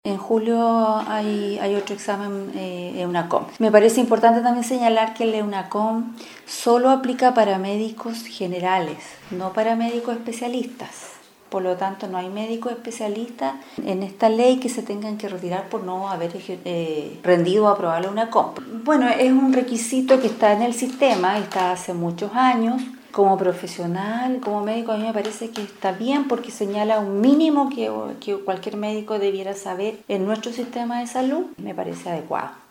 En julio hay otro examen EUNACOM. Me parece importante también señalar que el EUNACOM solo aplica para médicos generales, no para médicos especialistas. Por lo tanto, no hay médicos especialistas en esta ley que se tengan que retirar por no haber rendido o aprobado la EUNACOM. Bueno, es un requisito que está en el sistema, está hace muchos años. Como profesional, como médico, a mí me parece que está bien porque señala un mínimo que cualquier médico debiera saber en nuestro sistema de salud. Me parece adecuado.